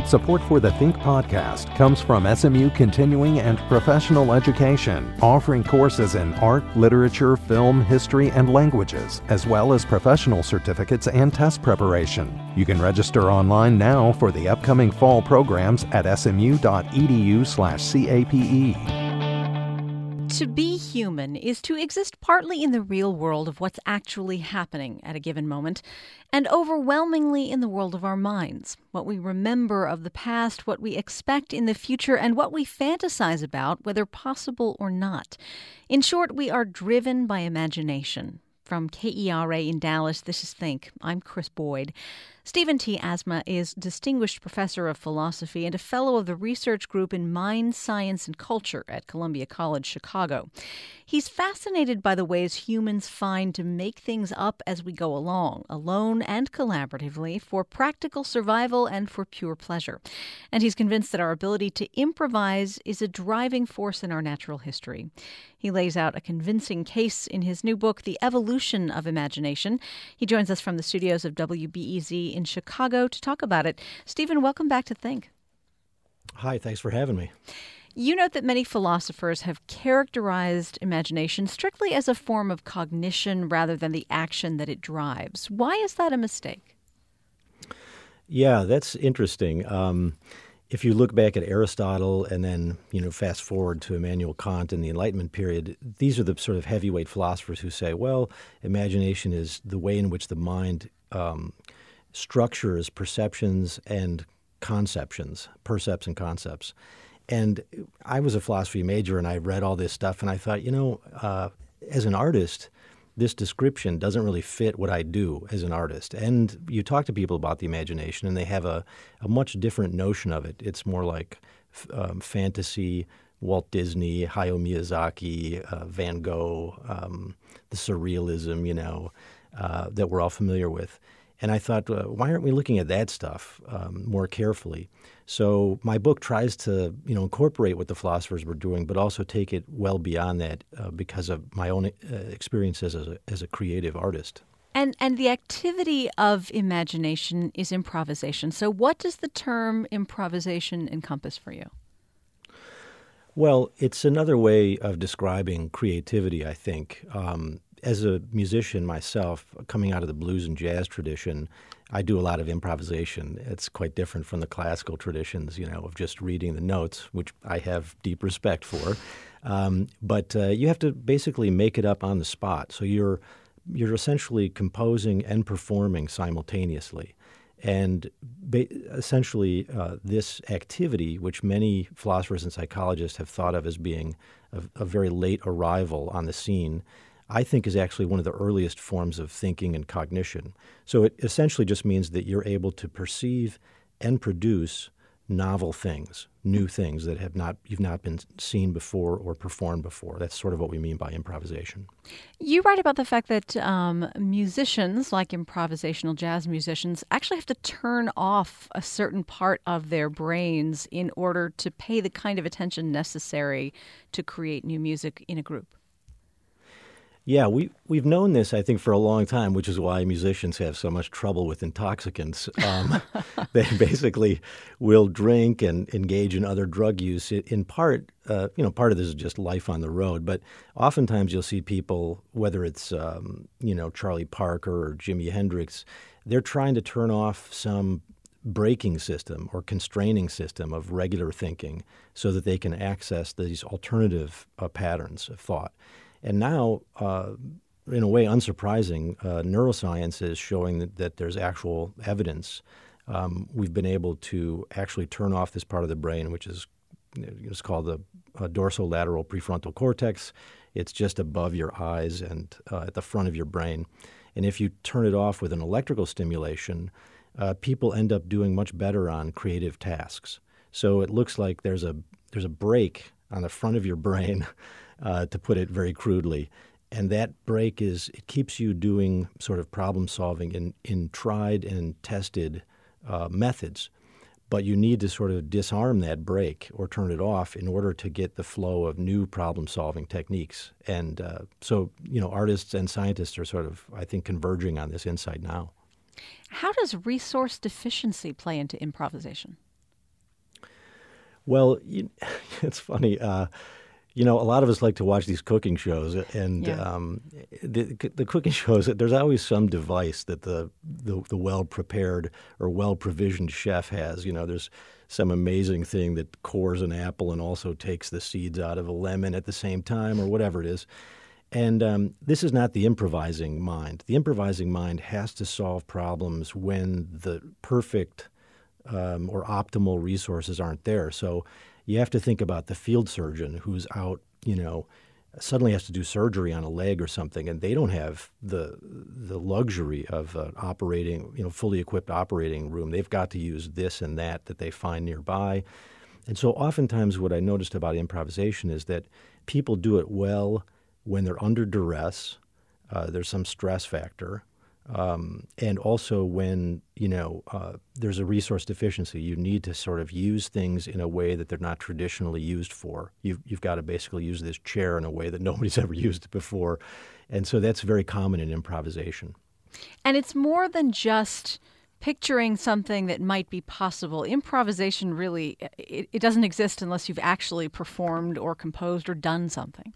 Support for the Think podcast comes from SMU Continuing and Professional Education, offering courses in art, literature, film, history, and languages, as well as professional certificates and test preparation. You can register online now for the upcoming fall programs at smu.edu/CAPE. To be human is to exist partly in the real world of what's actually happening at a given moment, and overwhelmingly in the world of our minds, what we remember of the past, what we expect in the future, and what we fantasize about, whether possible or not. In short, we are driven by imagination. From KERA in Dallas, this is Think. I'm Chris Boyd. Stephen T. Asma is Distinguished Professor of Philosophy and a Fellow of the Research Group in Mind, Science, and Culture at Columbia College, Chicago. He's fascinated by the ways humans find to make things up as we go along, alone and collaboratively, for practical survival and for pure pleasure. And he's convinced that our ability to improvise is a driving force in our natural history. He lays out a convincing case in his new book, The Evolution of Imagination. He joins us from the studios of WBEZ in Chicago to talk about it. Stephen, welcome back to Think. Hi, thanks for having me. You note that many philosophers have characterized imagination strictly as a form of cognition rather than the action that it drives. Why is that a mistake? Yeah, that's interesting. If you look back at Aristotle and then, fast forward to Immanuel Kant in the Enlightenment period, these are the sort of heavyweight philosophers who say, well, imagination is the way in which the mind structures perceptions and conceptions, percepts and concepts. And I was a philosophy major and I read all this stuff and I thought, as an artist, this description doesn't really fit what I do as an artist. And you talk to people about the imagination and they have a much different notion of it. It's more like fantasy, Walt Disney, Hayao Miyazaki, Van Gogh, the surrealism, that we're all familiar with. And I thought, why aren't we looking at that stuff more carefully? So my book tries to, incorporate what the philosophers were doing, but also take it well beyond that because of my own experiences as a creative artist. And the activity of imagination is improvisation. So what does the term improvisation encompass for you? Well, it's another way of describing creativity, I think. As a musician myself, coming out of the blues and jazz tradition, I do a lot of improvisation. It's quite different from the classical traditions, of just reading the notes, which I have deep respect for. But you have to basically make it up on the spot. So you're essentially composing and performing simultaneously. And essentially this activity, which many philosophers and psychologists have thought of as being a very late arrival on the scene, I think is actually one of the earliest forms of thinking and cognition. So it essentially just means that you're able to perceive and produce novel things, new things that you've not been seen before or performed before. That's sort of what we mean by improvisation. You write about the fact that musicians, like improvisational jazz musicians, actually have to turn off a certain part of their brains in order to pay the kind of attention necessary to create new music in a group. Yeah, we've known this, I think, for a long time, which is why musicians have so much trouble with intoxicants. They basically will drink and engage in other drug use. In part, part of this is just life on the road. But oftentimes you'll see people, whether it's, Charlie Parker or Jimi Hendrix, they're trying to turn off some braking system or constraining system of regular thinking so that they can access these alternative patterns of thought. And now, in a way unsurprising, neuroscience is showing that there's actual evidence. We've been able to actually turn off this part of the brain, which is it's called the dorsolateral prefrontal cortex. It's just above your eyes and at the front of your brain. And if you turn it off with an electrical stimulation, people end up doing much better on creative tasks. So it looks like there's a break on the front of your brain, to put it very crudely. And that break it keeps you doing sort of problem solving in tried and tested methods. But you need to sort of disarm that break or turn it off in order to get the flow of new problem solving techniques. And so artists and scientists are sort of, I think, converging on this insight now. How does resource deficiency play into improvisation? Well, it's funny. A lot of us like to watch these cooking shows, and the cooking shows, there's always some device that the well-prepared or well-provisioned chef has. There's some amazing thing that cores an apple and also takes the seeds out of a lemon at the same time, or whatever it is. And this is not the improvising mind. The improvising mind has to solve problems when the perfect or optimal resources aren't there. So you have to think about the field surgeon who's out, suddenly has to do surgery on a leg or something, and they don't have the luxury of operating, fully equipped operating room. They've got to use this and that they find nearby. And so oftentimes what I noticed about improvisation is that people do it well when they're under duress. There's some stress factor. And also when, there's a resource deficiency, you need to sort of use things in a way that they're not traditionally used for. You've got to basically use this chair in a way that nobody's ever used it before. And so that's very common in improvisation. And it's more than just picturing something that might be possible. Improvisation really, it doesn't exist unless you've actually performed or composed or done something.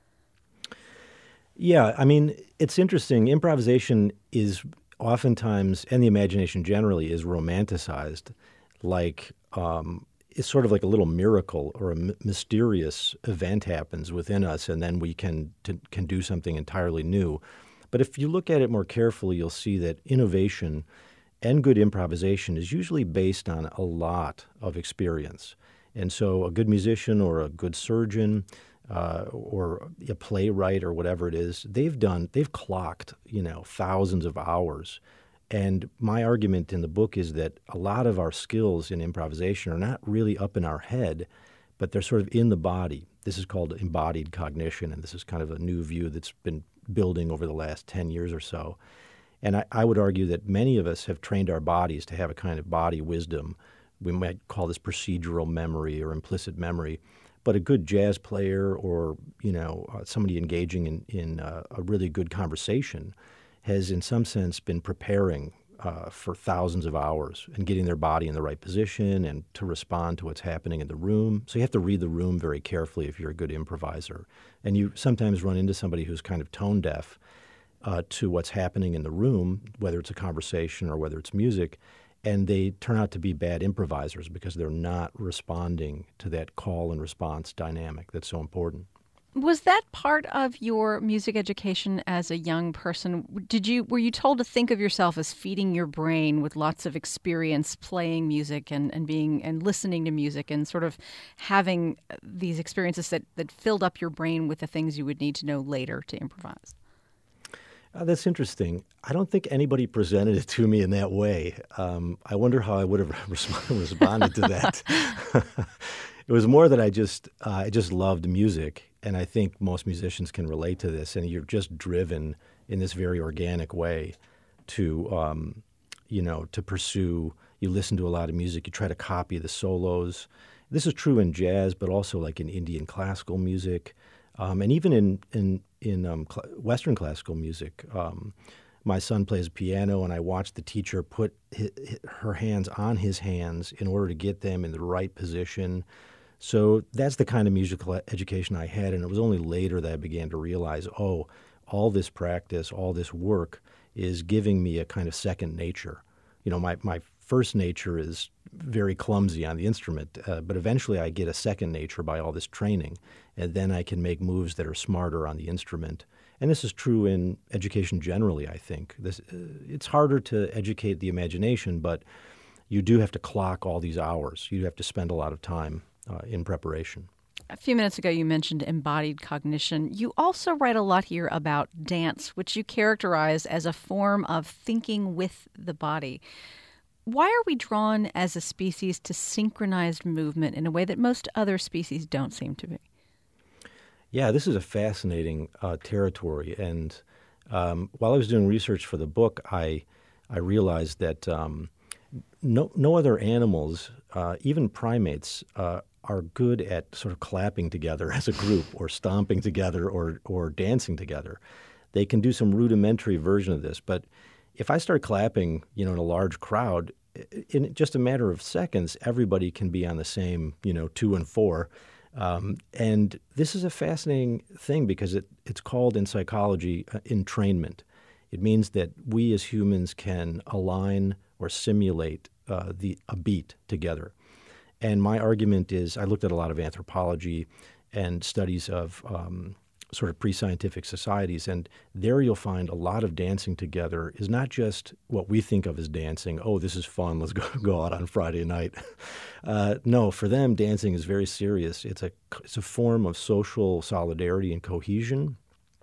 Yeah, I mean, it's interesting. Improvisation is oftentimes, and the imagination generally, is romanticized like it's sort of like a little miracle or a mysterious event happens within us, and then we can do something entirely new. But if you look at it more carefully, you'll see that innovation and good improvisation is usually based on a lot of experience. And so a good musician or a good surgeon or a playwright or whatever it is, they've clocked, thousands of hours. And my argument in the book is that a lot of our skills in improvisation are not really up in our head, but they're sort of in the body. This is called embodied cognition, and this is kind of a new view that's been building over the last 10 years or so. And I would argue that many of us have trained our bodies to have a kind of body wisdom. We might call this procedural memory or implicit memory. But a good jazz player or, somebody engaging in a really good conversation has, in some sense, been preparing for thousands of hours and getting their body in the right position and to respond to what's happening in the room. So you have to read the room very carefully if you're a good improviser. And you sometimes run into somebody who's kind of tone deaf to what's happening in the room, whether it's a conversation or whether it's music, and they turn out to be bad improvisers because they're not responding to that call and response dynamic that's so important. Was that part of your music education as a young person? Were you told to think of yourself as feeding your brain with lots of experience playing music and being and listening to music and sort of having these experiences that filled up your brain with the things you would need to know later to improvise? That's interesting. I don't think anybody presented it to me in that way. I wonder how I would have responded to that. It was more that I just loved music, and I think most musicians can relate to this. And you're just driven in this very organic way to pursue. You listen to a lot of music. You try to copy the solos. This is true in jazz, but also like in Indian classical music. And even in Western classical music, my son plays piano, and I watched the teacher put her hands on his hands in order to get them in the right position. So that's the kind of musical education I had, and it was only later that I began to realize, all this practice, all this work is giving me a kind of second nature. My first nature is very clumsy on the instrument, but eventually I get a second nature by all this training, and then I can make moves that are smarter on the instrument. And this is true in education generally, I think. It's harder to educate the imagination, but you do have to clock all these hours. You have to spend a lot of time in preparation. A few minutes ago, you mentioned embodied cognition. You also write a lot here about dance, which you characterize as a form of thinking with the body. Why are we drawn as a species to synchronized movement in a way that most other species don't seem to be? Yeah, this is a fascinating territory. And while I was doing research for the book, I realized that no other animals, even primates, are good at sort of clapping together as a group or stomping together or dancing together. They can do some rudimentary version of this, but if I start clapping, in a large crowd, in just a matter of seconds, everybody can be on the same, 2 and 4. And this is a fascinating thing because it's called in psychology entrainment. It means that we as humans can align or simulate a beat together. And my argument is, I looked at a lot of anthropology and studies of sort of pre-scientific societies, and there you'll find a lot of dancing together is not just what we think of as dancing. Oh, this is fun. Let's go out on Friday night. No, for them, dancing is very serious. It's a form of social solidarity and cohesion,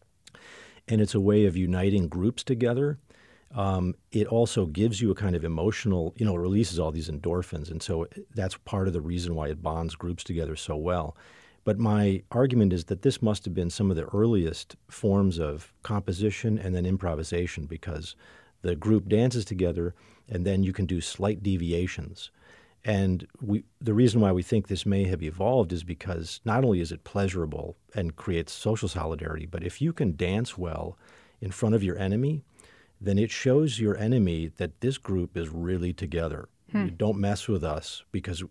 and it's a way of uniting groups together. It also gives you a kind of emotional, it releases all these endorphins, and so that's part of the reason why it bonds groups together so well. But my argument is that this must have been some of the earliest forms of composition and then improvisation, because the group dances together and then you can do slight deviations. And the reason why we think this may have evolved is because not only is it pleasurable and creates social solidarity, but if you can dance well in front of your enemy, then it shows your enemy that this group is really together. You don't mess with us because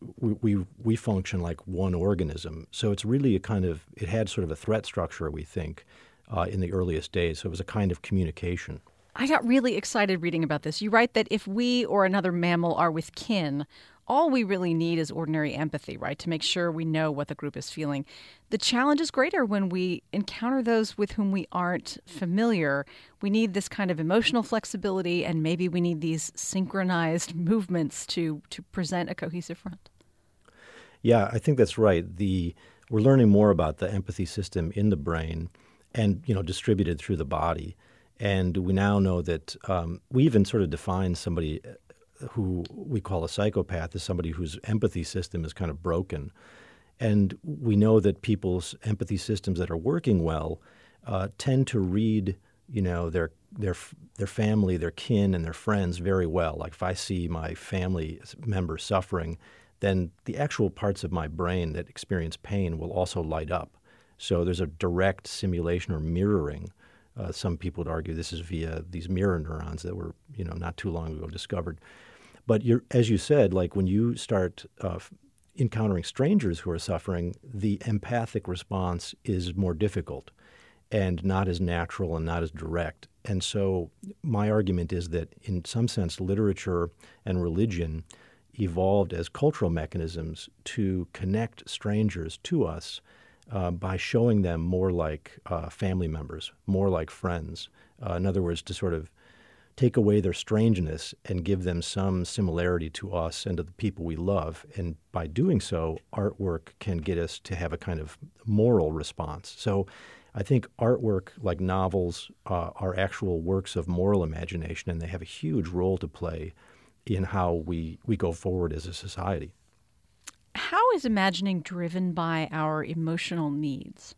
we function like one organism. So it's really it had sort of a threat structure, we think, in the earliest days. So it was a kind of communication. I got really excited reading about this. You write that if we or another mammal are with kin, all we really need is ordinary empathy, right, to make sure we know what the group is feeling. The challenge is greater when we encounter those with whom we aren't familiar. We need this kind of emotional flexibility, and maybe we need these synchronized movements to present a cohesive front. Yeah, I think that's right. We're learning more about the empathy system in the brain and, distributed through the body. And we now know that we even sort of define somebody who we call a psychopath as somebody whose empathy system is kind of broken. And we know that people's empathy systems that are working well tend to read, their family, their kin, and their friends very well. Like if I see my family member suffering, then the actual parts of my brain that experience pain will also light up. So there's a direct simulation or mirroring. Some people would argue this is via these mirror neurons that were, not too long ago discovered. But as you said, like when you start encountering strangers who are suffering, the empathic response is more difficult and not as natural and not as direct. And so my argument is that in some sense, literature and religion evolved as cultural mechanisms to connect strangers to us by showing them more like family members, more like friends. In other words, to sort of take away their strangeness and give them some similarity to us and to the people we love. And by doing so, artwork can get us to have a kind of moral response. So I think artwork, like novels, are actual works of moral imagination, and they have a huge role to play in how we go forward as a society. How is imagining driven by our emotional needs?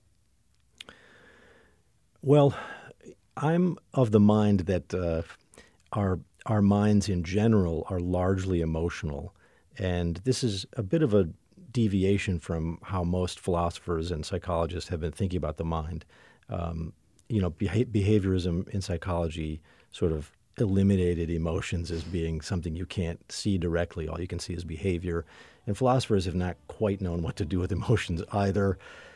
Well, I'm of the mind that our minds in general are largely emotional, and this is a bit of a deviation from how most philosophers and psychologists have been thinking about the mind. Behaviorism in psychology sort of eliminated emotions as being something you can't see directly. All you can see is behavior, and philosophers have not quite known what to do with emotions either.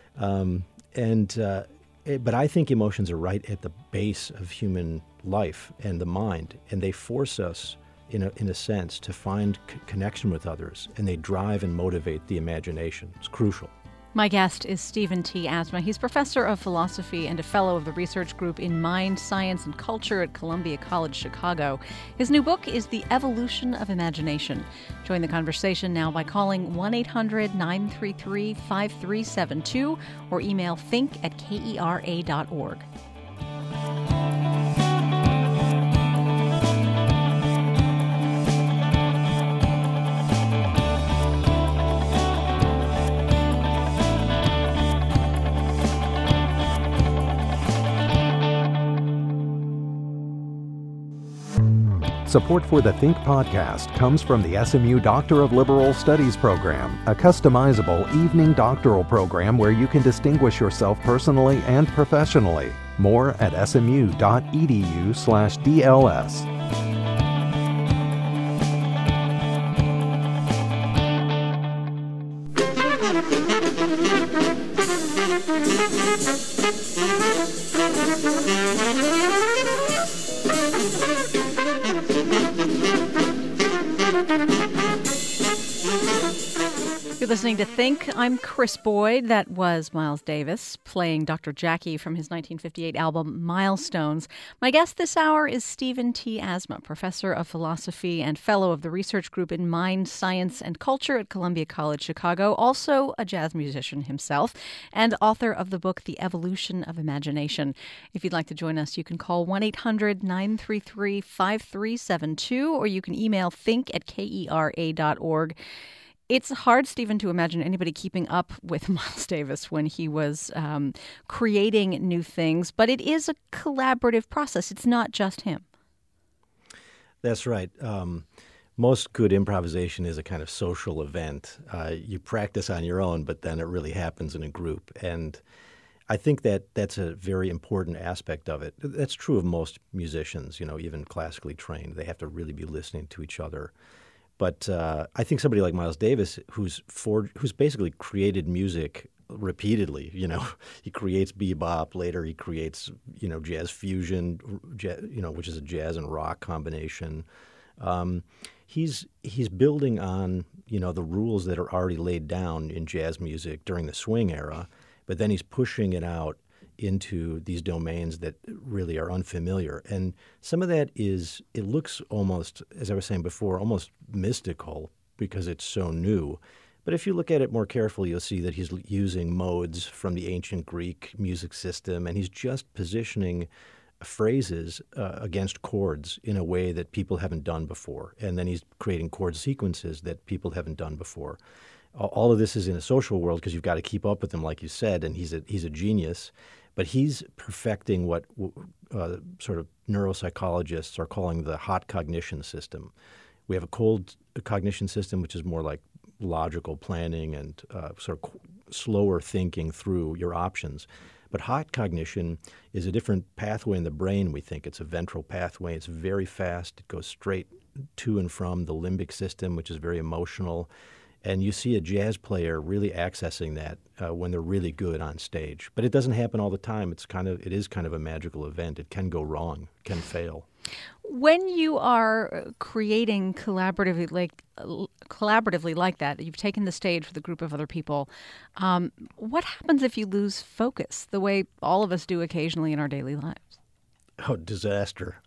But I think emotions are right at the base of human life and the mind, and they force us, in a sense, to find connection with others, and they drive and motivate the imagination. It's crucial. My guest is Stephen T. Asma. He's professor of philosophy and a fellow of the research group in Mind, Science, and Culture at Columbia College, Chicago. His new book is The Evolution of Imagination. Join the conversation now by calling 1-800-933-5372 or email think@kera.org. Support for the Think podcast comes from the SMU Doctor of Liberal Studies program, a customizable evening doctoral program where you can distinguish yourself personally and professionally. More at smu.edu/DLS. You're listening to Think. I'm Chris Boyd. That was Miles Davis playing Dr. Jackie from his 1958 album Milestones. My guest this hour is Stephen T. Asma, professor of philosophy and fellow of the research group in mind, science, and culture at Columbia College Chicago, also a jazz musician himself, and author of the book The Evolution of Imagination. If you'd like to join us, you can call 1-800-933-5372, or you can email think@kera.org. It's hard, Stephen, to imagine anybody keeping up with Miles Davis when he was creating new things, but it is a collaborative process. It's not just him. That's right. Most good improvisation is a kind of social event. You practice on your own, but then it really happens in a group. And I think that that's a very important aspect of it. That's true of most musicians, even classically trained. They have to really be listening to each other. But I think somebody like Miles Davis, who's basically created music repeatedly, he creates bebop. Later, he creates jazz fusion, which is a jazz and rock combination. He's building on the rules that are already laid down in jazz music during the swing era, but then he's pushing it out into these domains that really are unfamiliar. And some of that it looks almost, as I was saying before, almost mystical because it's so new. But if you look at it more carefully, you'll see that he's using modes from the ancient Greek music system, and he's just positioning phrases against chords in a way that people haven't done before. And then he's creating chord sequences that people haven't done before. All of this is in a social world because you've got to keep up with him, like you said, and he's a genius. But he's perfecting what sort of neuropsychologists are calling the hot cognition system. We have a cold cognition system, which is more like logical planning and sort of slower thinking through your options. But hot cognition is a different pathway in the brain, we think. It's a ventral pathway. It's very fast. It goes straight to and from the limbic system, which is very emotional. And you see a jazz player really accessing that when they're really good on stage. But it doesn't happen all the time. It is kind of a magical event. It can go wrong, can fail. When you are creating collaboratively like that, you've taken the stage with a group of other people, what happens if you lose focus, the way all of us do occasionally in our daily lives? Oh, disaster.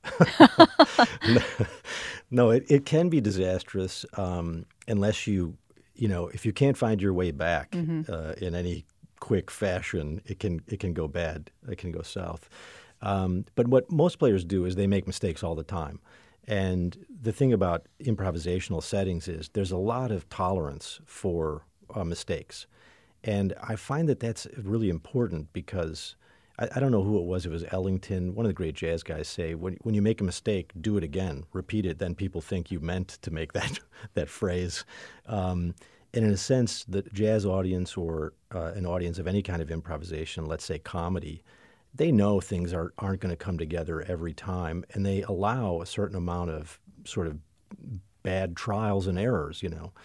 No, it can be disastrous unless if you can't find your way back in any quick fashion, it can go bad. It can go south. But what most players do is they make mistakes all the time. And the thing about improvisational settings is there's a lot of tolerance for mistakes. And I find that that's really important because I don't know who it was. It was Ellington, one of the great jazz guys, say, when you make a mistake, do it again, repeat it, then people think you meant to make that phrase. And in a sense, the jazz audience or an audience of any kind of improvisation, let's say comedy, they know things aren't going to come together every time, and they allow a certain amount of sort of bad trials and errors,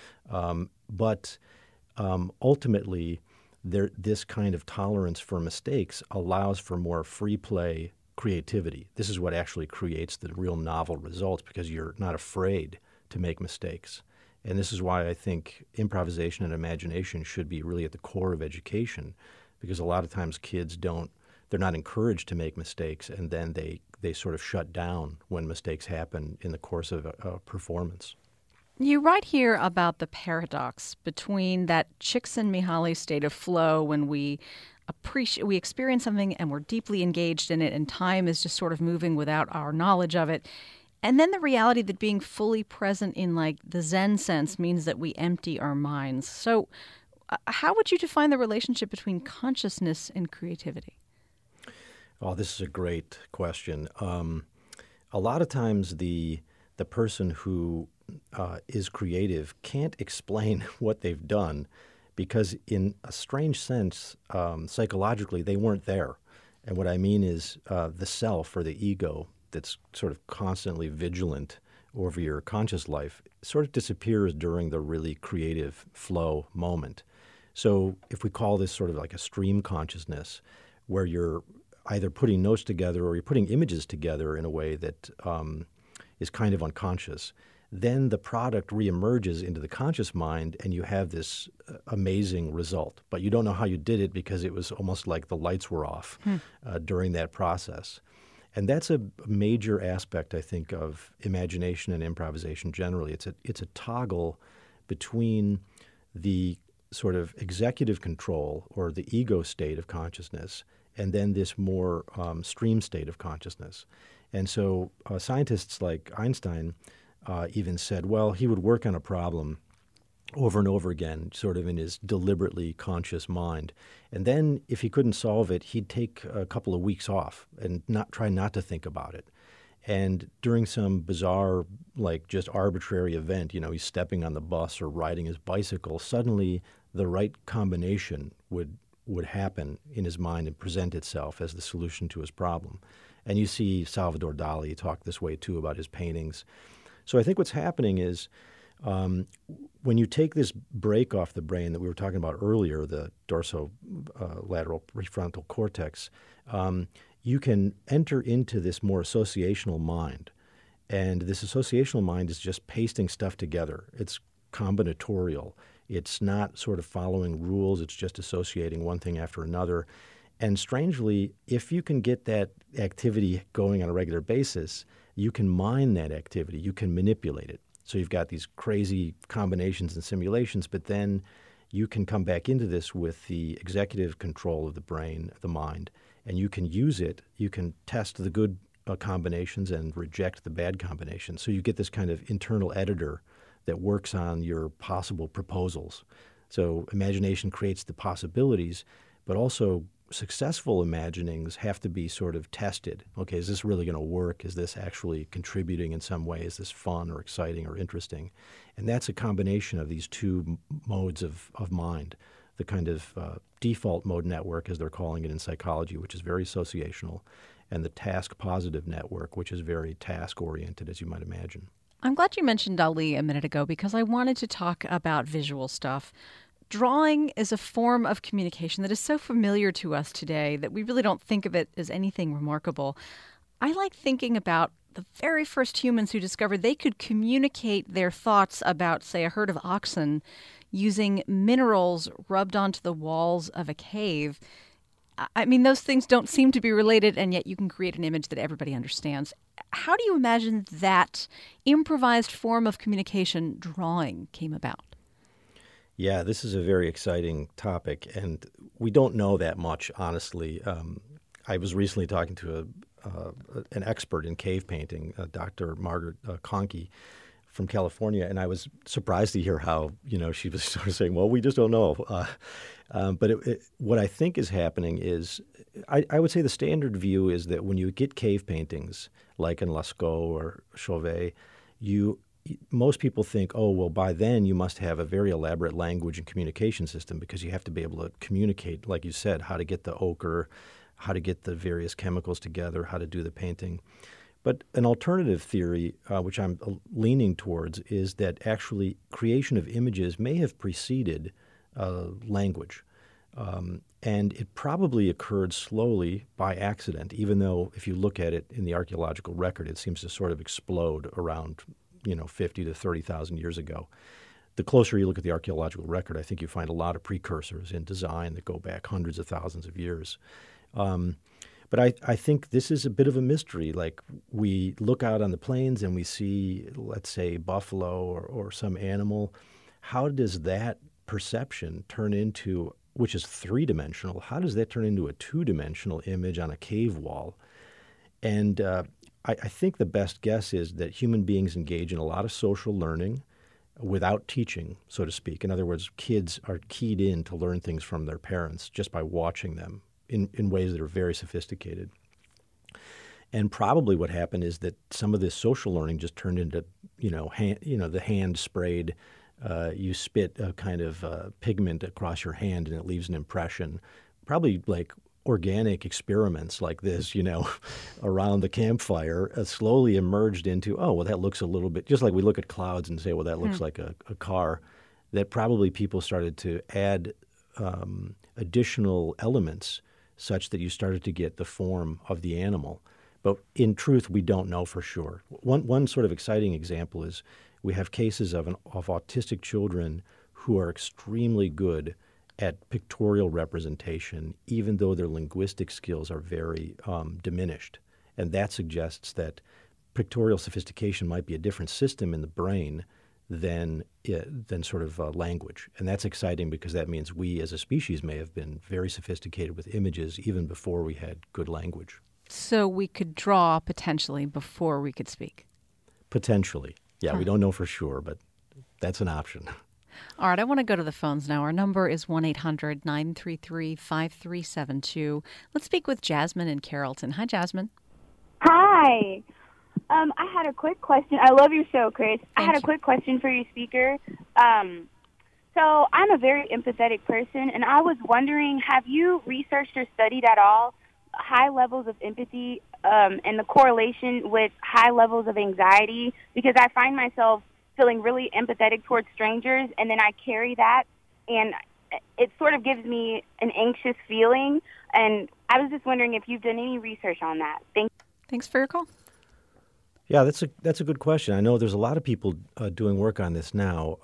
But ultimately, this kind of tolerance for mistakes allows for more free play creativity. This is what actually creates the real novel results because you're not afraid to make mistakes. And this is why I think improvisation and imagination should be really at the core of education, because a lot of times kids they're not encouraged to make mistakes, and then they sort of shut down when mistakes happen in the course of a performance. You write here about the paradox between that Csikszentmihalyi state of flow when we experience something and we're deeply engaged in it and time is just sort of moving without our knowledge of it, and then the reality that being fully present in like the Zen sense means that we empty our minds. So how would you define the relationship between consciousness and creativity? Oh, this is a great question. A lot of times the person who is creative can't explain what they've done because in a strange sense, psychologically, they weren't there. And what I mean is the self or the ego that's sort of constantly vigilant over your conscious life sort of disappears during the really creative flow moment. So if we call this sort of like a stream consciousness where you're either putting notes together or you're putting images together in a way that is kind of unconscious, then the product reemerges into the conscious mind and you have this amazing result. But you don't know how you did it because it was almost like the lights were off during that process. And that's a major aspect, I think, of imagination and improvisation generally. It's a toggle between the sort of executive control or the ego state of consciousness and then this more stream state of consciousness. And so scientists like Einstein even said, well, he would work on a problem over and over again, sort of in his deliberately conscious mind. And then if he couldn't solve it, he'd take a couple of weeks off and try not to think about it. And during some bizarre, like just arbitrary event, he's stepping on the bus or riding his bicycle, suddenly the right combination would happen in his mind and present itself as the solution to his problem. And you see Salvador Dali talk this way, too, about his paintings. So I think what's happening is when you take this break off the brain that we were talking about earlier, the dorsolateral prefrontal cortex, you can enter into this more associational mind. And this associational mind is just pasting stuff together. It's combinatorial. It's not sort of following rules. It's just associating one thing after another. And strangely, if you can get that activity going on a regular basis, you can mine that activity. You can manipulate it. So you've got these crazy combinations and simulations, but then you can come back into this with the executive control of the brain, the mind, and you can use it. You can test the good combinations and reject the bad combinations. So you get this kind of internal editor that works on your possible proposals. So imagination creates the possibilities, but also successful imaginings have to be sort of tested. Okay, is this really going to work? Is this actually contributing in some way? Is this fun or exciting or interesting? And that's a combination of these two modes of mind, the kind of default mode network, as they're calling it in psychology, which is very associational, and the task positive network, which is very task-oriented, as you might imagine. I'm glad you mentioned Dali a minute ago because I wanted to talk about visual stuff. Drawing is a form of communication that is so familiar to us today that we really don't think of it as anything remarkable. I like thinking about the very first humans who discovered they could communicate their thoughts about, say, a herd of oxen using minerals rubbed onto the walls of a cave. I mean, those things don't seem to be related, and yet you can create an image that everybody understands. How do you imagine that improvised form of communication, drawing, came about? Yeah, this is a very exciting topic, and we don't know that much, honestly. I was recently talking to an expert in cave painting, Dr. Margaret Conkey from California, and I was surprised to hear how, she was sort of saying, well, we just don't know. But what I think is happening is, I would say the standard view is that when you get cave paintings, like in Lascaux or Chauvet, most people think, oh, well, by then you must have a very elaborate language and communication system because you have to be able to communicate, like you said, how to get the ochre, how to get the various chemicals together, how to do the painting. But an alternative theory, which I'm leaning towards, is that actually creation of images may have preceded language. And it probably occurred slowly by accident, even though if you look at it in the archaeological record, it seems to sort of explode around 50 to 30,000 years ago. The closer you look at the archaeological record, I think you find a lot of precursors in design that go back hundreds of thousands of years. But I think this is a bit of a mystery. Like, we look out on the plains and we see, let's say, buffalo or some animal. How does that perception turn into, which is three-dimensional, how does that turn into a two-dimensional image on a cave wall? And I think the best guess is that human beings engage in a lot of social learning without teaching, so to speak. In other words, kids are keyed in to learn things from their parents just by watching them in ways that are very sophisticated. And probably what happened is that some of this social learning just turned into, the hand sprayed, you spit a kind of pigment across your hand and it leaves an impression. Probably like organic experiments like this, around the campfire slowly emerged into, oh, well, that looks a little bit, just like we look at clouds and say, well, that looks like a car, that probably people started to add additional elements such that you started to get the form of the animal. But in truth, we don't know for sure. One sort of exciting example is we have cases of autistic children who are extremely good at pictorial representation, even though their linguistic skills are very diminished. And that suggests that pictorial sophistication might be a different system in the brain than sort of language. And that's exciting because that means we as a species may have been very sophisticated with images even before we had good language. So we could draw potentially before we could speak? Potentially. Yeah, we don't know for sure, but that's an option. All right, I want to go to the phones now. Our number is 1-800-933-5372. Let's speak with Jasmine in Carrollton. Hi, Jasmine. Hi. I had a quick question. I love your show, Chris. I had a quick question for your speaker. So I'm a very empathetic person, and I was wondering, have you researched or studied at all high levels of empathy and the correlation with high levels of anxiety? Because I find myself feeling really empathetic towards strangers, and then I carry that, and it sort of gives me an anxious feeling. And I was just wondering if you've done any research on that. Thanks for your call. Yeah, that's a good question. I know there's a lot of people doing work on this now.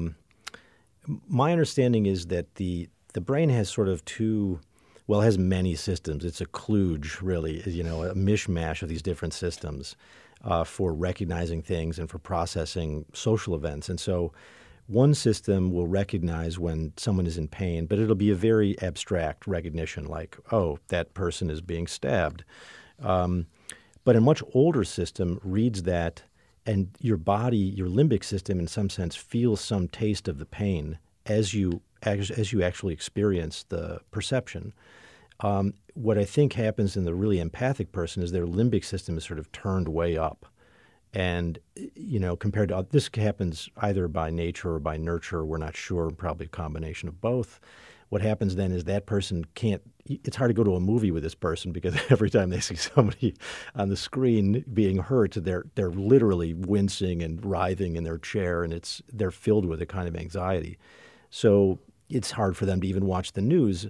My understanding is that the brain has sort of has many systems. It's a kludge, really, a mishmash of these different systems for recognizing things and for processing social events. And so one system will recognize when someone is in pain, but it'll be a very abstract recognition, like, oh, that person is being stabbed. But a much older system reads that, and your body, your limbic system, in some sense, feels some taste of the pain as you actually experience the perception. What I think happens in the really empathic person is their limbic system is sort of turned way up. And, compared to this happens either by nature or by nurture, we're not sure, probably a combination of both. What happens then is that person it's hard to go to a movie with this person because every time they see somebody on the screen being hurt, they're literally wincing and writhing in their chair, and they're filled with a kind of anxiety. So it's hard for them to even watch the news.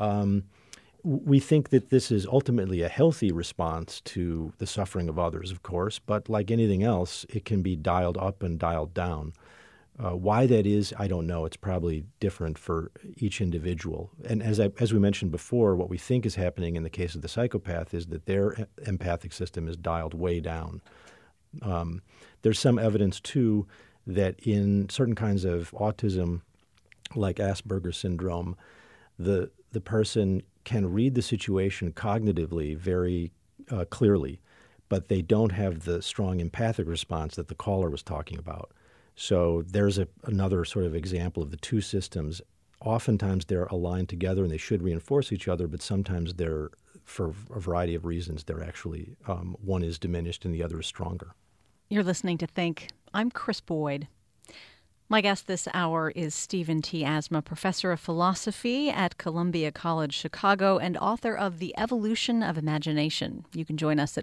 We think that this is ultimately a healthy response to the suffering of others, of course, but like anything else, it can be dialed up and dialed down. Why that is, I don't know. It's probably different for each individual. And as we mentioned before, what we think is happening in the case of the psychopath is that their empathic system is dialed way down. There's some evidence, too, that in certain kinds of autism, like Asperger's syndrome, the person can read the situation cognitively very clearly, but they don't have the strong empathic response that the caller was talking about. So there's another sort of example of the two systems. Oftentimes they're aligned together and they should reinforce each other, but sometimes for a variety of reasons, they're actually one is diminished and the other is stronger. You're listening to Think. I'm Chris Boyd. My guest this hour is Stephen T. Asma, professor of philosophy at Columbia College Chicago and author of The Evolution of Imagination. You can join us at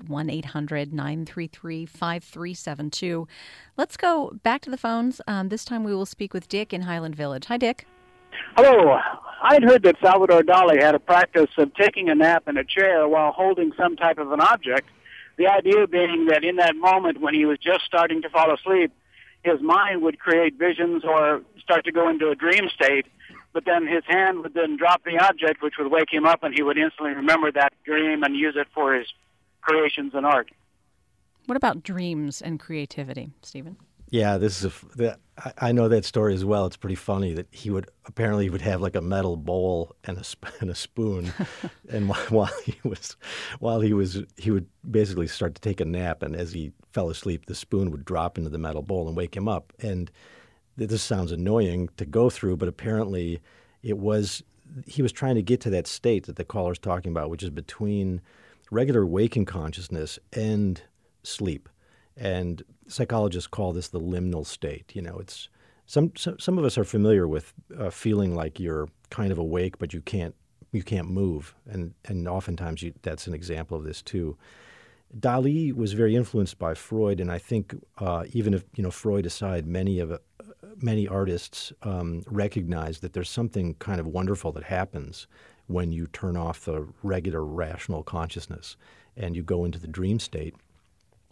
1-800-933-5372. Let's go back to the phones. This time we will speak with Dick in Highland Village. Hi, Dick. Hello. I'd heard that Salvador Dali had a practice of taking a nap in a chair while holding some type of an object, the idea being that in that moment when he was just starting to fall asleep, his mind would create visions or start to go into a dream state, but then his hand would then drop the object, which would wake him up, and he would instantly remember that dream and use it for his creations and art. What about dreams and creativity, Stephen? Yeah, I know that story as well. It's pretty funny that he would have like a metal bowl and a spoon, and while he would basically start to take a nap, and as he fell asleep, the spoon would drop into the metal bowl and wake him up. And this sounds annoying to go through, but apparently he was trying to get to that state that the caller's talking about, which is between regular waking consciousness and sleep. And psychologists call this the liminal state. It's some of us are familiar with feeling like you're kind of awake, but you can't move, and oftentimes that's an example of this too. Dali was very influenced by Freud, and I think even if Freud aside, many artists recognize that there's something kind of wonderful that happens when you turn off the regular rational consciousness and you go into the dream state.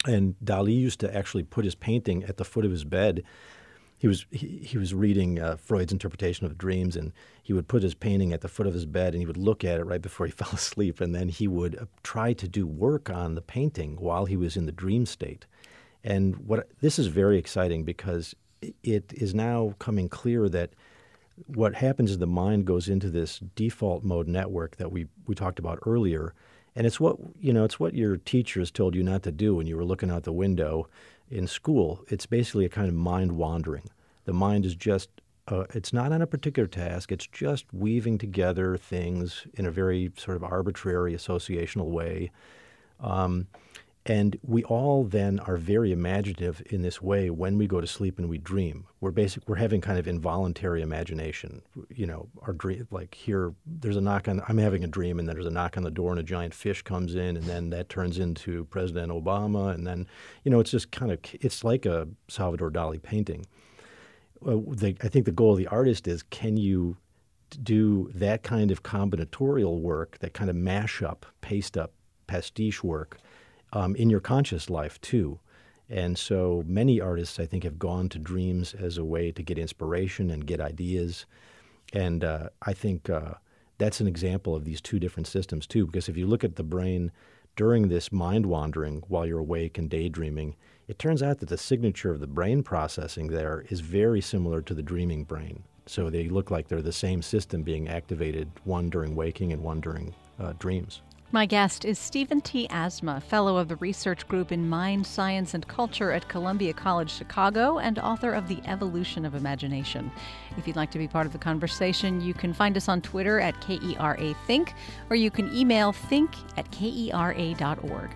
And Dali used to actually put his painting at the foot of his bed. He was reading Freud's interpretation of dreams, and he would put his painting at the foot of his bed, and he would look at it right before he fell asleep, and then he would try to do work on the painting while he was in the dream state. And this is very exciting because it is now coming clear that what happens is the mind goes into this default mode network that we talked about earlier, and it's what your teachers told you not to do when you were looking out the window in school. It's basically a kind of mind wandering. The mind is just, it's not on a particular task. It's just weaving together things in a very sort of arbitrary associational way. And we all then are very imaginative in this way when we go to sleep and we dream. We're having kind of involuntary imagination. Our dream, like here, there's a knock on. I'm having a dream, and then there's a knock on the door, and a giant fish comes in, and then that turns into President Obama, and then it's just kind of it's like a Salvador Dali painting. I think the goal of the artist is, can you do that kind of combinatorial work, that kind of mashup, paste up, pastiche work, in your conscious life too. And so many artists, I think, have gone to dreams as a way to get inspiration and get ideas. And I think that's an example of these two different systems too, because if you look at the brain during this mind wandering while you're awake and daydreaming, it turns out that the signature of the brain processing there is very similar to the dreaming brain. So they look like they're the same system being activated, one during waking and one during dreams. My guest is Stephen T. Asma, fellow of the research group in Mind, Science, and Culture at Columbia College Chicago and author of The Evolution of Imagination. If you'd like to be part of the conversation, you can find us on Twitter at KERA Think, or you can email think@kera.org.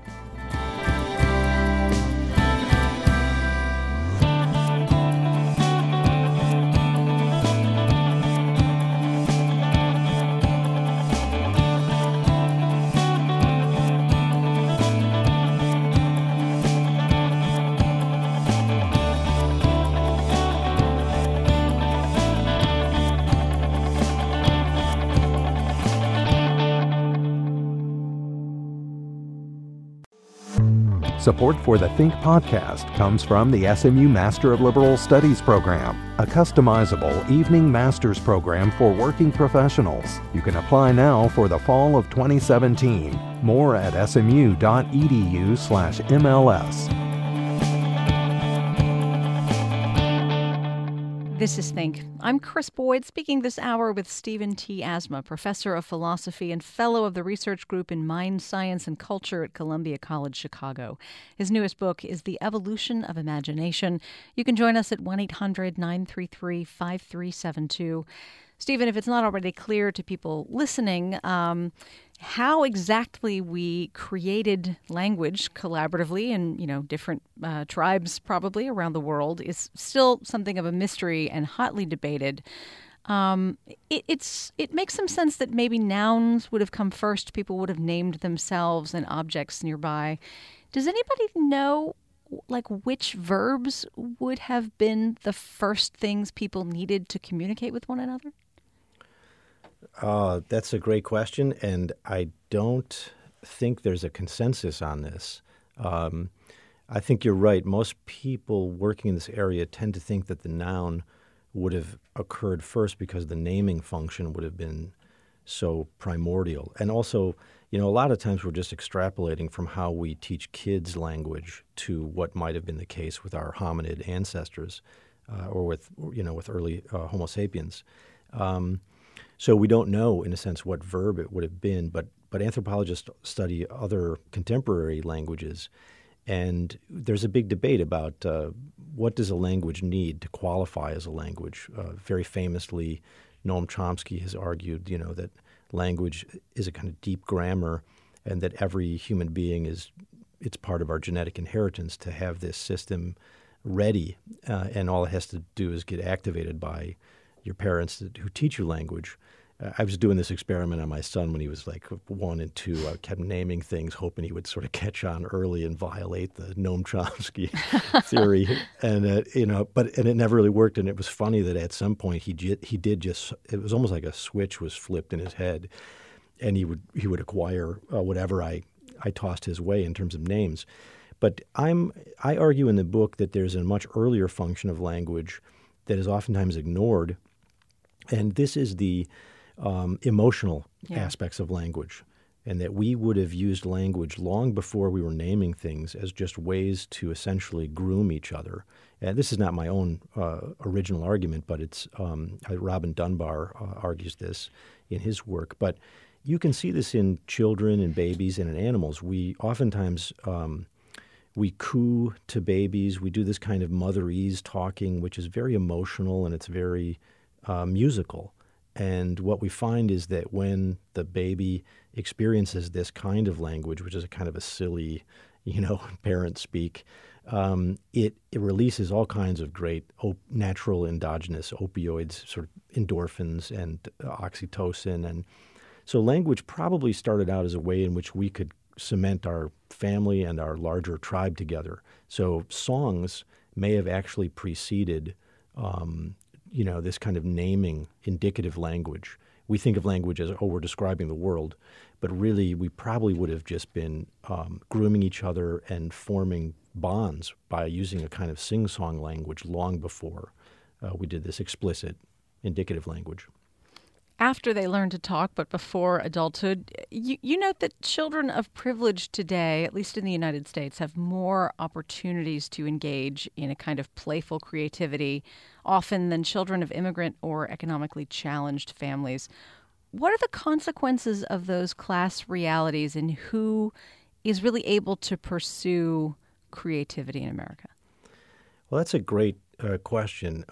Support for the Think podcast comes from the SMU Master of Liberal Studies program, a customizable evening master's program for working professionals. You can apply now for the fall of 2017. More at smu.edu/MLS. This is Think. I'm Chris Boyd, speaking this hour with Stephen T. Asma, professor of philosophy and fellow of the research group in Mind, Science, and Culture at Columbia College Chicago. His newest book is The Evolution of Imagination. You can join us at 1-800-933-5372. Stephen, if it's not already clear to people listening, how exactly we created language collaboratively in, different tribes probably around the world is still something of a mystery and hotly debated. It makes some sense that maybe nouns would have come first. People would have named themselves and objects nearby. Does anybody know, which verbs would have been the first things people needed to communicate with one another? That's a great question, and I don't think there's a consensus on this. I think you're right. Most people working in this area tend to think that the noun would have occurred first because the naming function would have been so primordial. And also, a lot of times we're just extrapolating from how we teach kids language to what might have been the case with our hominid ancestors or with early Homo sapiens. So we don't know, in a sense, what verb it would have been, but anthropologists study other contemporary languages, and there's a big debate about what does a language need to qualify as a language. Very famously, Noam Chomsky has argued, that language is a kind of deep grammar, and that every human being it's part of our genetic inheritance to have this system ready, and all it has to do is get activated by your parents who teach you language. I was doing this experiment on my son when he was like 1 and 2. I kept naming things, hoping he would sort of catch on early and violate the Noam Chomsky theory. And but it never really worked. And it was funny that at some point he did just. It was almost like a switch was flipped in his head, and he would acquire whatever I tossed his way in terms of names. But I argue in the book that there's a much earlier function of language that is oftentimes ignored, and this is the emotional aspects of language, and that we would have used language long before we were naming things as just ways to essentially groom each other. And this is not my own original argument, but it's Robin Dunbar argues this in his work. But you can see this in children and babies and in animals. We oftentimes we coo to babies. We do this kind of motherese talking, which is very emotional and it's very musical. And what we find is that when the baby experiences this kind of language, which is a kind of a silly, parent speak, it releases all kinds of great natural endogenous opioids, sort of endorphins and oxytocin. And so language probably started out as a way in which we could cement our family and our larger tribe together. So songs may have actually preceded this kind of naming, indicative language. We think of language as, we're describing the world, but really we probably would have just been grooming each other and forming bonds by using a kind of sing-song language long before we did this explicit, indicative language. After they learn to talk, but before adulthood, you note that children of privilege today, at least in the United States, have more opportunities to engage in a kind of playful creativity, often than children of immigrant or economically challenged families. What are the consequences of those class realities and who is really able to pursue creativity in America? Well, that's a great question.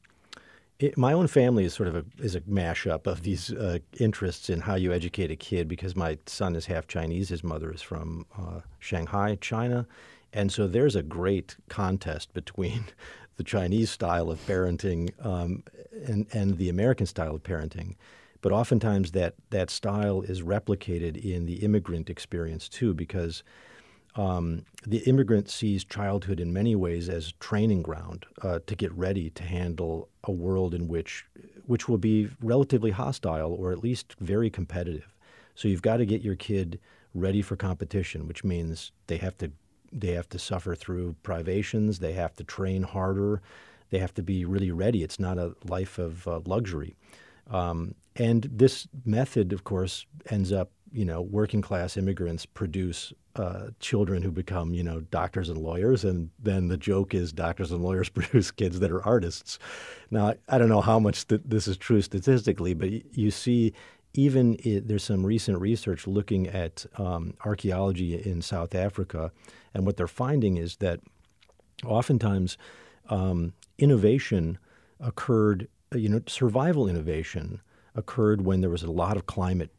My own family is sort of is a mashup of these interests in how you educate a kid, because my son is half Chinese. His mother is from Shanghai, China. And so there's a great contest between the Chinese style of parenting and the American style of parenting. But oftentimes that style is replicated in the immigrant experience too, because the immigrant sees childhood in many ways as training ground to get ready to handle a world in which will be relatively hostile or at least very competitive. So you've got to get your kid ready for competition, which means they have to suffer through privations, they have to train harder, they have to be really ready. It's not a life of luxury. And this method, of course, ends up, working class immigrants produce children who become, doctors and lawyers. And then the joke is doctors and lawyers produce kids that are artists. Now, I don't know how much this is true statistically, but you see there's some recent research looking at archaeology in South Africa. And what they're finding is that oftentimes innovation occurred, survival innovation occurred when there was a lot of climate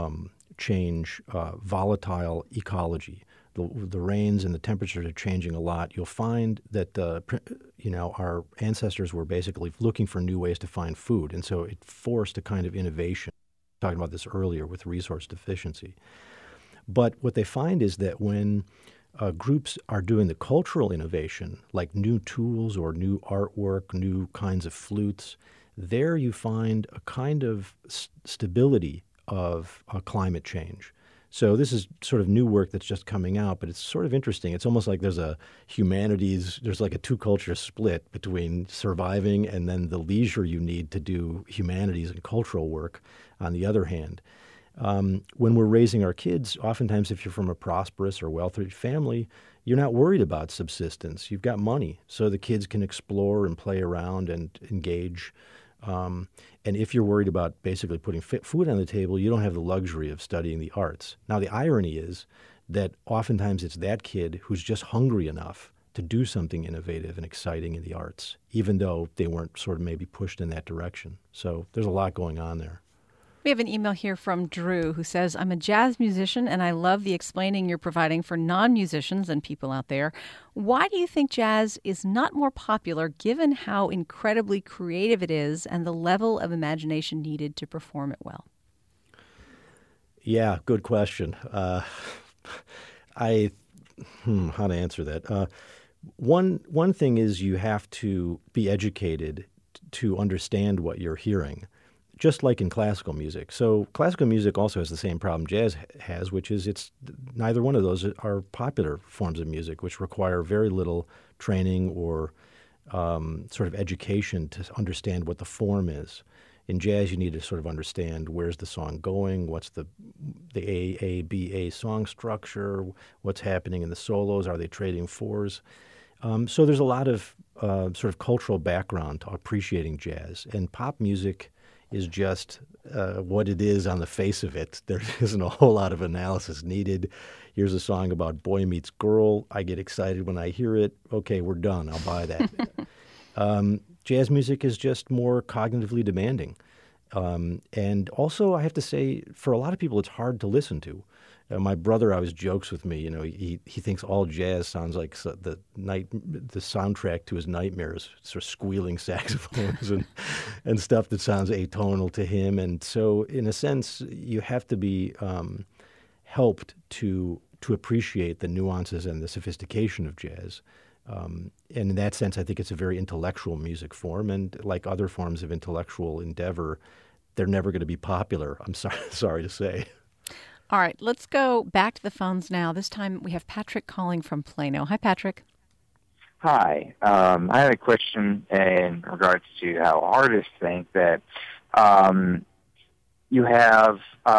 change, volatile ecology. The rains and the temperatures are changing a lot. You'll find that our ancestors were basically looking for new ways to find food, and so it forced a kind of innovation. Talking about this earlier with resource deficiency. But what they find is that when groups are doing the cultural innovation, like new tools or new artwork, new kinds of flutes, there you find a kind of stability of climate change. So this is sort of new work that's just coming out, but it's sort of interesting. It's almost like there's like a two-culture split between surviving and then the leisure you need to do humanities and cultural work on the other hand. When we're raising our kids, oftentimes if you're from a prosperous or wealthy family, you're not worried about subsistence. You've got money, so the kids can explore and play around and engage. And if you're worried about basically putting food on the table, you don't have the luxury of studying the arts. Now, the irony is that oftentimes it's that kid who's just hungry enough to do something innovative and exciting in the arts, even though they weren't sort of maybe pushed in that direction. So there's a lot going on there. We have an email here from Drew who says, I'm a jazz musician and I love the explaining you're providing for non-musicians and people out there. Why do you think jazz is not more popular given how incredibly creative it is and the level of imagination needed to perform it well? Yeah, good question. How to answer that? One thing is you have to be educated to understand what you're hearing. just like in classical music. So classical music also has the same problem jazz has, which is neither one of those are popular forms of music, which require very little training or sort of education to understand what the form is. In jazz, you need to sort of understand where's the song going, what's the A, B, A song structure, what's happening in the solos, are they trading fours? So there's a lot of sort of cultural background to appreciating jazz. And pop music is just what it is on the face of it. There isn't a whole lot of analysis needed. Here's a song about boy meets girl. I get excited when I hear it. Okay, we're done. I'll buy that. Jazz music is just more cognitively demanding. And also, I have to say, for a lot of people, it's hard to listen to. My brother always jokes with me. He thinks all jazz sounds like the soundtrack to his nightmares, sort of squealing saxophones and stuff that sounds atonal to him. And so, in a sense, you have to be helped to appreciate the nuances and the sophistication of jazz. And in that sense, I think it's a very intellectual music form. And like other forms of intellectual endeavor, they're never going to be popular, I'm sorry to say. All right, let's go back to the phones now. This time we have Patrick calling from Plano. Hi, Patrick. Hi. I had a question in regards to how artists think that you have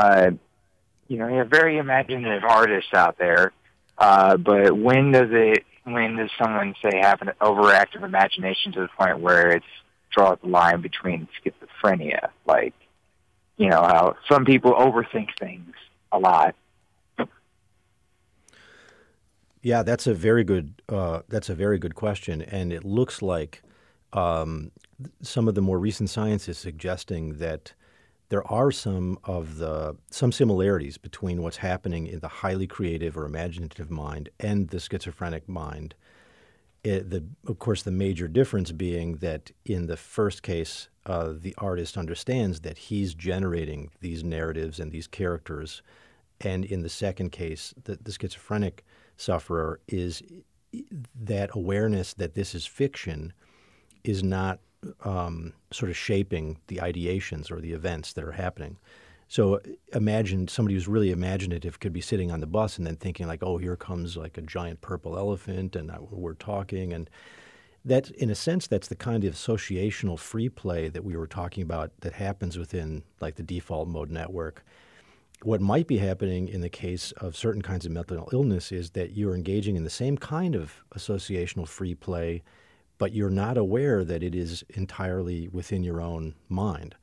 very imaginative artists out there, but when does someone say have an overactive imagination to the point where it's draws the line between schizophrenia? Like, how some people overthink things a lot. Yeah, that's a very good question, and it looks like some of the more recent science is suggesting that there are some similarities between what's happening in the highly creative or imaginative mind and the schizophrenic mind. Of course, the major difference being that in the first case, the artist understands that he's generating these narratives and these characters. And in the second case, the schizophrenic sufferer is that awareness that this is fiction is not sort of shaping the ideations or the events that are happening. So imagine somebody who's really imaginative could be sitting on the bus and then thinking like, oh, here comes like a giant purple elephant and we're talking. And that, in a sense, that's the kind of associational free play that we were talking about that happens within like the default mode network. What might be happening in the case of certain kinds of mental illness is that you're engaging in the same kind of associational free play, but you're not aware that it is entirely within your own mind.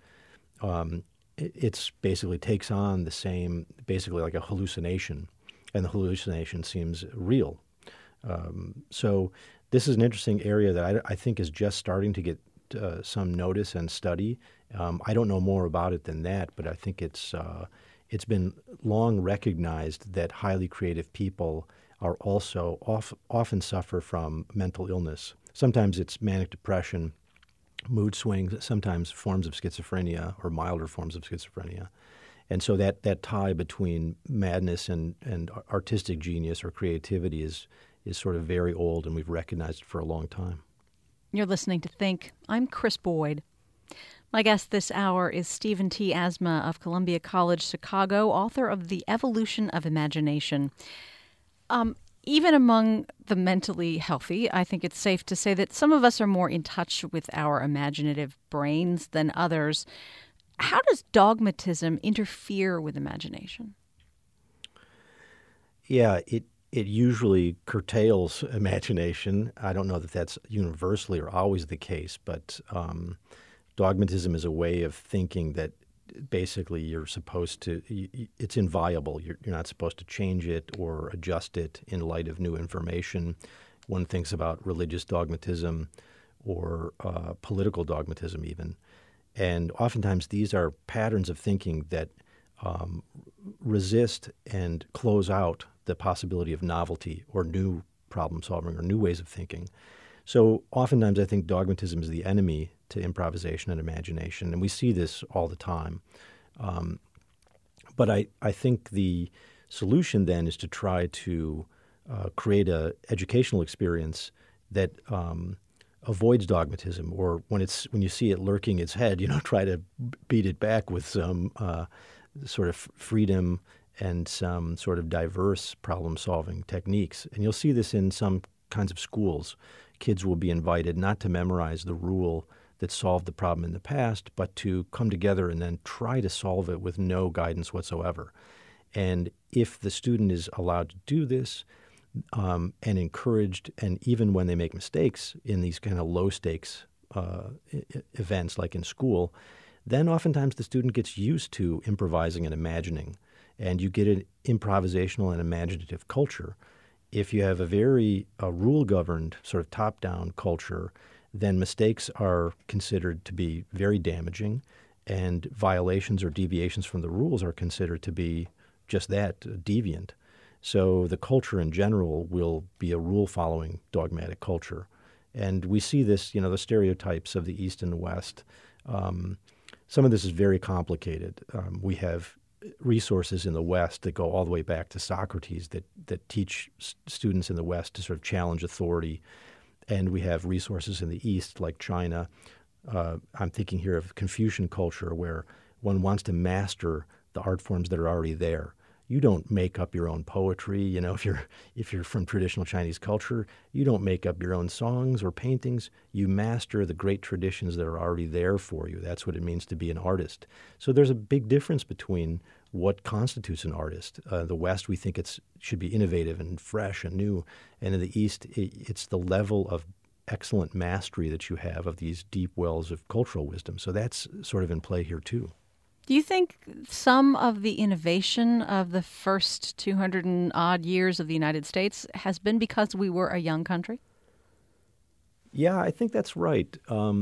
It's basically takes on the same, basically like a hallucination, and the hallucination seems real. So this is an interesting area that I think is just starting to get some notice and study. I don't know more about it than that, but I think it's been long recognized that highly creative people are also often suffer from mental illness. Sometimes it's manic depression, mood swings, sometimes forms of schizophrenia or milder forms of schizophrenia. And so that tie between madness and artistic genius or creativity is sort of very old, and we've recognized it for a long time. You're listening to Think. I'm Chris Boyd. My guest this hour is Stephen T. Asma of Columbia College Chicago, author of The Evolution of Imagination. Even among the mentally healthy, I think it's safe to say that some of us are more in touch with our imaginative brains than others. How does dogmatism interfere with imagination? Yeah, it usually curtails imagination. I don't know that that's universally or always the case, but dogmatism is a way of thinking that basically you're supposed to, it's inviolable. You're not supposed to change it or adjust it in light of new information. One thinks about religious dogmatism or political dogmatism even. And oftentimes these are patterns of thinking that resist and close out the possibility of novelty or new problem solving or new ways of thinking. So oftentimes I think dogmatism is the enemy to improvisation and imagination, and we see this all the time. But I think the solution then is to try to create an educational experience that avoids dogmatism, or when you see it lurking its head, try to beat it back with some sort of freedom and some sort of diverse problem-solving techniques. And you'll see this in some kinds of schools. Kids will be invited not to memorize the rule that solved the problem in the past, but to come together and then try to solve it with no guidance whatsoever. And if the student is allowed to do this and encouraged, and even when they make mistakes in these kind of low-stakes events like in school, then oftentimes the student gets used to improvising and imagining, and you get an improvisational and imaginative culture. If you have a very rule-governed sort of top-down culture, then mistakes are considered to be very damaging, and violations or deviations from the rules are considered to be just that, deviant. So the culture in general will be a rule-following dogmatic culture. And we see this, the stereotypes of the East and the West. Some of this is very complicated. We have resources in the West that go all the way back to Socrates that teach students in the West to sort of challenge authority. And we have resources in the East like China. I'm thinking here of Confucian culture, where one wants to master the art forms that are already there. You don't make up your own poetry. If you're from traditional Chinese culture, you don't make up your own songs or paintings. You master the great traditions that are already there for you. That's what it means to be an artist. So there's a big difference between what constitutes an artist. The West, we think it should be innovative and fresh and new. And in the East, it's the level of excellent mastery that you have of these deep wells of cultural wisdom. So that's sort of in play here, too. Do you think some of the innovation of the first 200 and odd years of the United States has been because we were a young country? Yeah, I think that's right.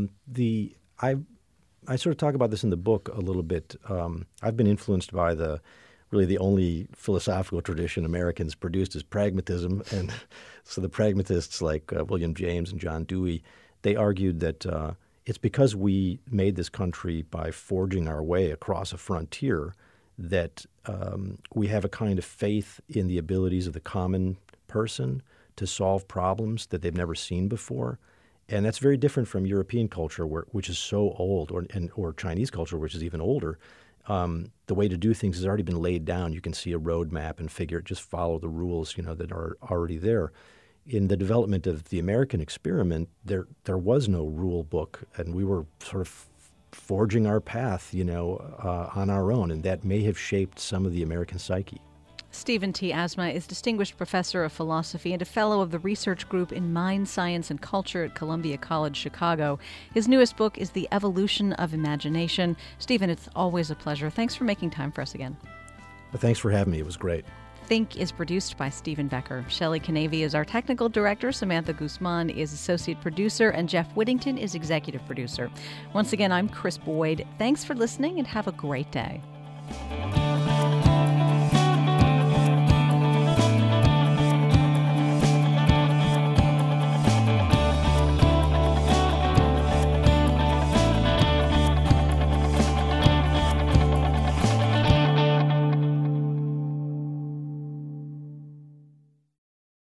I sort of talk about this in the book a little bit. I've been influenced by the only philosophical tradition Americans produced is pragmatism. And so the pragmatists like William James and John Dewey, they argued that it's because we made this country by forging our way across a frontier that we have a kind of faith in the abilities of the common person to solve problems that they've never seen before. And that's very different from European culture, which is so old, or Chinese culture, which is even older. The way to do things has already been laid down. You can see a roadmap and just follow the rules, that are already there. In the development of the American experiment, there was no rule book, and we were sort of forging our path, on our own, and that may have shaped some of the American psyche. Stephen T. Asma is Distinguished Professor of Philosophy and a Fellow of the Research Group in Mind, Science, and Culture at Columbia College, Chicago. His newest book is The Evolution of Imagination. Stephen, it's always a pleasure. Thanks for making time for us again. Well, thanks for having me. It was great. Think is produced by Stephen Becker. Shelley Canavy is our technical director. Samantha Guzman is associate producer. And Jeff Whittington is executive producer. Once again, I'm Chris Boyd. Thanks for listening and have a great day.